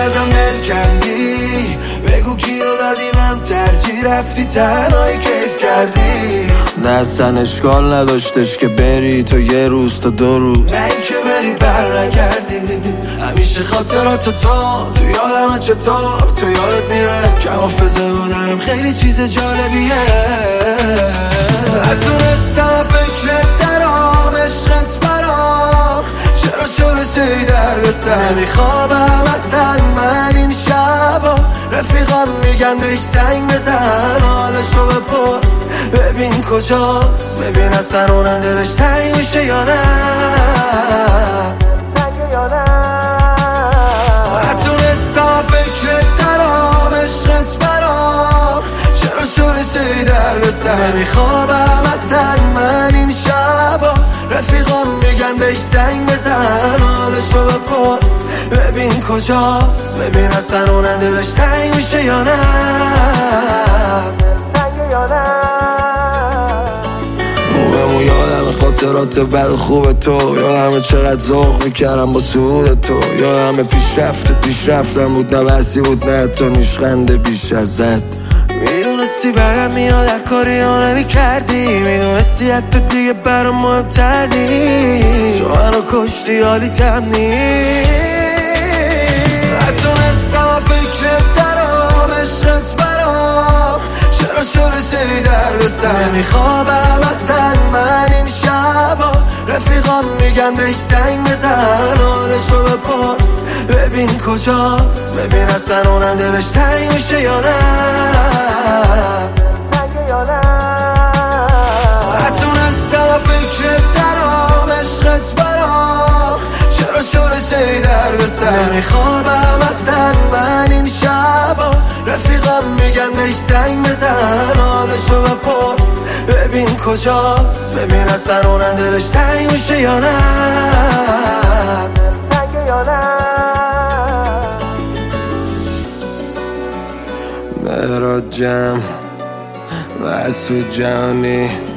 ازم دل کردی، بگو کیو دادی من ترجیح رفتی تنهایی کیف کردی. نه اصلا اشکال نداشتش که بری تو یه روز تا 2 روز، نه این که بری بر نگردی. همیشه خاطرات تو یادم چطور تو یادت میره که حافظه بودنم خیلی چیز جالبیه. نتونستم فکرت درام عشقت برام، چرا شده درد سر نمیخوابم اصلا من این شبا. رفیقام میگن بهش زنگ بزن حالشو بپرس ببین کجاست، ببین اصلا اونم دلش تنگ میشه یا نه. نتونستم فکرت درام عشقت برام، چرا شده درد سر نمیخوابم اصلا من این شبا. رفیقام میگن بهش زنگ بزن حالشو بپرس ببین کجاست، ببین اصلا اونم دلش تنگ میشه یا نه. موهمو یادم خاطرات بد و خوب تو، یادم چقدر ذوق میکردم با سعود تو، یادم پیشرفتم بود نه بسی بود نه تو نیشخنده بیش ازت. میدونستی برم میاد هر کاری ها نمیکردی، میدونستی حتی دیگه برام مهمتر نیست، شو منو کشتی حالی تم نیست. نتونستم فکرت درام عشقت برام، چرا شده درد سر نمیخوابم اصلا من این شبا. رفیقام میگن بهش زنگ بزن حالشو بپرس ببین کجاست، ببین اصلا اونم دلش تنگ میشه یا نه. نتونستم فکرت درام عشقت برام، چرا شده درد سر نمیخوابم اصلا من این شبا. رفیقام میگن بهش زنگ بزن حالشو بپرس ببین کجاست، ببین اصلا اونم دلش تنگ میشه یا نه. مهراد جمع مسعود جهانی